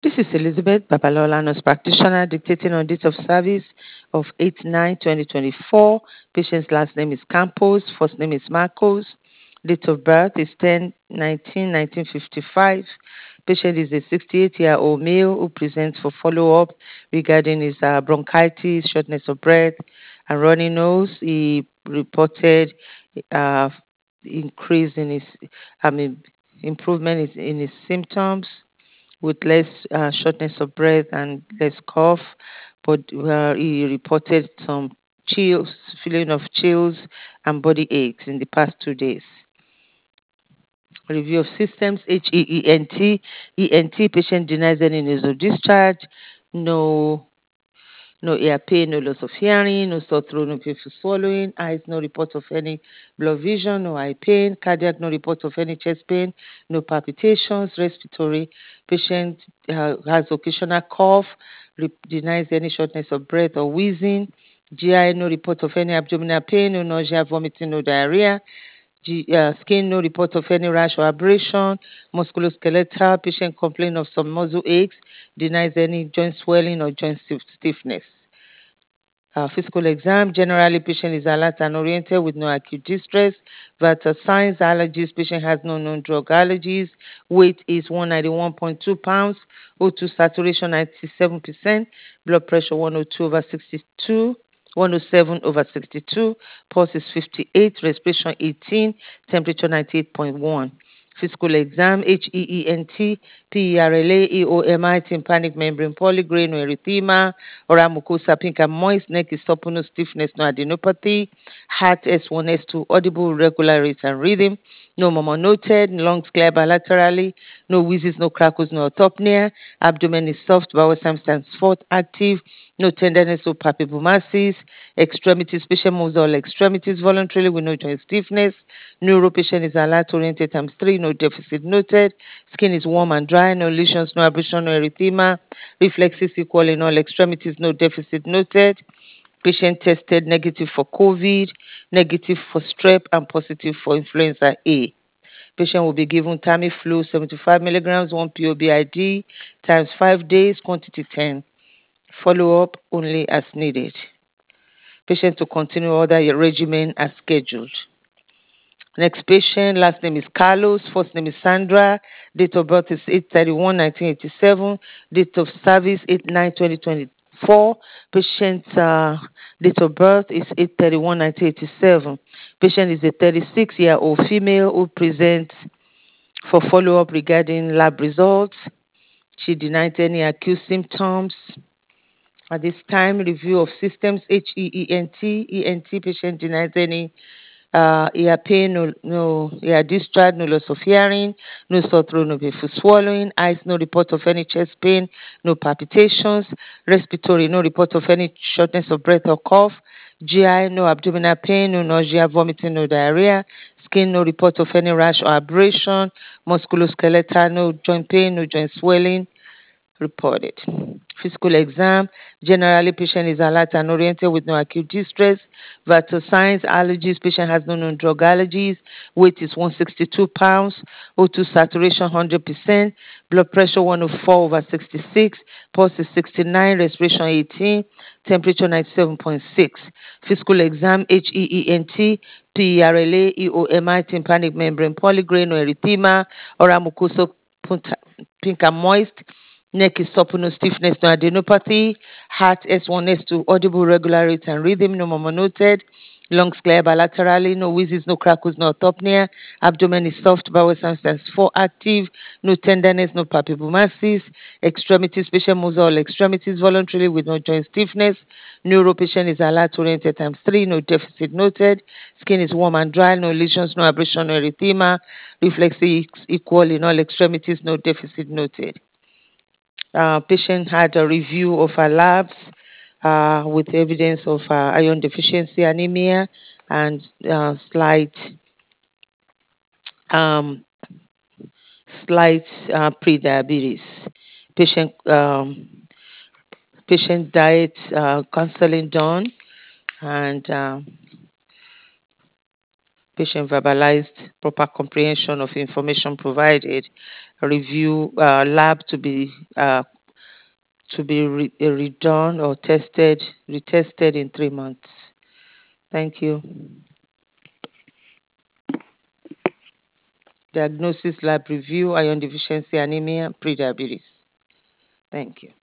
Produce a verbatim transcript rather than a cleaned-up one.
This is Elizabeth Babalola, nurse practitioner, dictating on date of service of eight nine twenty twenty-four. Patient's last name is Campos, first name is Marcos. Date of birth is ten nineteen nineteen fifty-five. Patient is a sixty-eight-year-old male who presents for follow-up regarding his uh, bronchitis, shortness of breath, and runny nose. He reported uh, increase in his, I mean, improvement in his symptoms with less uh, shortness of breath and less cough, but uh, he reported some chills, feeling of chills and body aches in the past two days. Review of systems, H E E N T. E N T, patient denies any news of discharge, no no ear pain, no loss of hearing, no sore throat, no painful swallowing, eyes, no report of any blood vision, no eye pain, cardiac, no report of any chest pain, no palpitations, respiratory, patient uh, has occasional cough, re- denies any shortness of breath or wheezing, G I, no report of any abdominal pain, no nausea, vomiting, no diarrhea, G, uh, skin, no report of any rash or abrasion, musculoskeletal, patient complain of some muscle aches, denies any joint swelling or joint stiff- stiffness. Uh, physical exam, generally patient is alert and oriented with no acute distress. Vital signs, allergies, patient has no known drug allergies. Weight is one hundred ninety-one point two pounds. O two saturation ninety-seven percent. Blood pressure one hundred two over sixty-two. one hundred seven over sixty-two. Pulse is fifty-eight. Respiration eighteen. Temperature ninety-eight point one. Physical exam, H E E N T, P E R L A, E O M I, tympanic membrane polygrade, no erythema, oral mucosa pink and moist, neck is supple, no stiffness, no adenopathy, heart S one, S two, audible, regular rate and rhythm, no murmur noted, lungs clear bilaterally, no wheezes, no crackles, no autopnea, abdomen is soft, bowel substance fourth active, no tenderness, no palpable masses, extremities, patient moves all extremities voluntarily with no joint stiffness, neuro patient is alert oriented times three, no deficit noted, skin is warm and dry, no lesions, no abrasion, no erythema, reflexes equal in all extremities, no deficit noted. Patient tested negative for COVID, negative for strep, and positive for influenza A. Patient will be given Tamiflu seventy-five milligrams, one P O B I D, times five days, quantity ten. Follow up only as needed. Patient to continue other regimen as scheduled. Next patient, last name is Carlos, first name is Sandra, date of birth is eight thirty-one nineteen eighty-seven, date of service eight nine twenty twenty-four, patient uh, date of birth is eight thirty-one nineteen eighty-seven. Patient is a thirty-six-year-old female who presents for follow-up regarding lab results. She denied any acute symptoms. At this time, review of systems, H E E N T, E N T patient denies any uh, ear pain, no, no ear discharge, no loss of hearing, no sore throat, no painful swallowing, eyes, no report of any chest pain, no palpitations, respiratory, no report of any shortness of breath or cough, G I, no abdominal pain, no nausea, vomiting, no diarrhea, skin, no report of any rash or abrasion, musculoskeletal, no joint pain, no joint swelling, reported. Physical exam, generally patient is alert and oriented with no acute distress. Vital signs, allergies, patient has no known drug allergies. Weight is one hundred sixty-two pounds. O two saturation one hundred percent. Blood pressure one hundred four over sixty-six. Pulse is sixty-nine, respiration eighteen. Temperature ninety-seven point six. Physical exam, H E E N T, P E R L A, E O M I, tympanic membrane polygrade, no erythema, oral mucosa pink and moist, neck is supple, no stiffness, no adenopathy, heart S one, S two, audible, regular rate and rhythm, no murmur noted, lungs clear bilaterally, no wheezes, no crackles, no autopnea, abdomen is soft, bowel substance four active, no tenderness, no palpable masses, extremities, patient moves all extremities voluntarily with no joint stiffness, neuro patient is alert oriented times three, no deficit noted, skin is warm and dry, no lesions, no abrasion, no erythema, reflexes equal in all extremities, no deficit noted. Uh, patient had a review of her labs uh, with evidence of uh, iron deficiency anemia and uh, slight um, slight uh, pre-diabetes. Patient um, patient diet uh, counseling done, and uh, patient verbalized proper comprehension of information provided. A review uh, lab to be uh, to be re- uh, redone or tested, retested in three months. Thank you. Diagnosis lab review, iron deficiency anemia, prediabetes. Thank you.